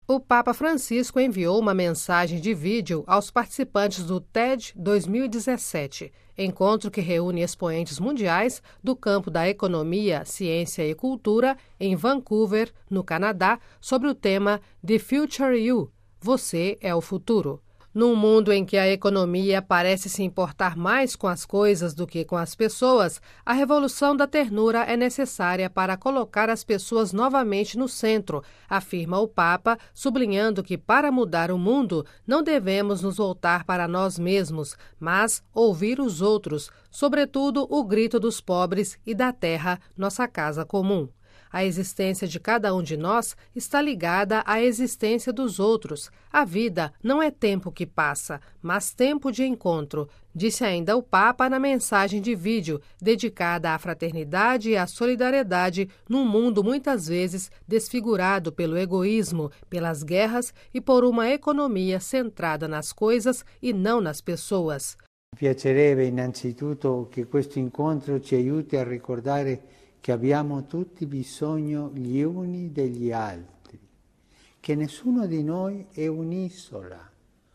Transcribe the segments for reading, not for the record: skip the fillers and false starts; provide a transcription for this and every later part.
O Papa Francisco enviou uma mensagem de vídeo aos participantes do TED 2017, encontro que reúne expoentes mundiais do campo da economia, ciência e cultura em Vancouver, no Canadá, sobre o tema The Future You, Você é o Futuro. Num mundo em que a economia parece se importar mais com as coisas do que com as pessoas, a revolução da ternura é necessária para colocar as pessoas novamente no centro, afirma o Papa, sublinhando que para mudar o mundo não devemos nos voltar para nós mesmos, mas ouvir os outros, sobretudo o grito dos pobres e da terra, nossa casa comum. A existência de cada um de nós está ligada à existência dos outros. A vida não é tempo que passa, mas tempo de encontro, disse ainda o Papa na mensagem de vídeo, dedicada à fraternidade e à solidariedade num mundo muitas vezes desfigurado pelo egoísmo, pelas guerras e por uma economia centrada nas coisas e não nas pessoas. Mi piacerebbe innanzitutto che questo incontro ci aiuti a ricordare che abbiamo tutti bisogno gli uni degli altri, che nessuno di noi è un'isola,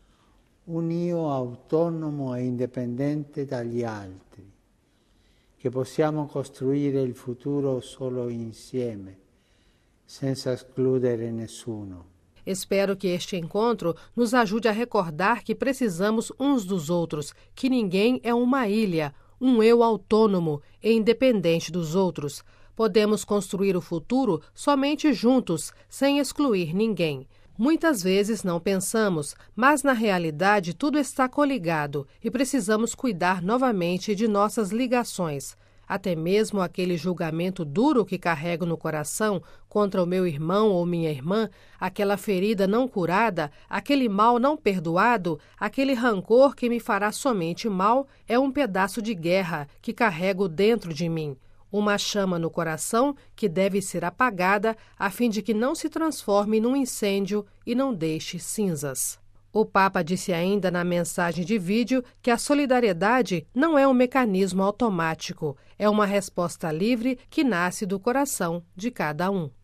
un io autonomo e indipendente dagli altri, che possiamo costruire il futuro solo insieme, senza escludere nessuno. Espero que este encontro nos ajude a recordar que precisamos uns dos outros, que ninguém é uma ilha, um eu autônomo e independente dos outros. Podemos construir o futuro somente juntos, sem excluir ninguém. Muitas vezes não pensamos, mas na realidade tudo está coligado e precisamos cuidar novamente de nossas ligações. Até mesmo aquele julgamento duro que carrego no coração contra o meu irmão ou minha irmã, aquela ferida não curada, aquele mal não perdoado, aquele rancor que me fará somente mal, é um pedaço de guerra que carrego dentro de mim. Uma chama no coração que deve ser apagada a fim de que não se transforme num incêndio e não deixe cinzas. O Papa disse ainda na mensagem de vídeo que a solidariedade não é um mecanismo automático, é uma resposta livre que nasce do coração de cada um.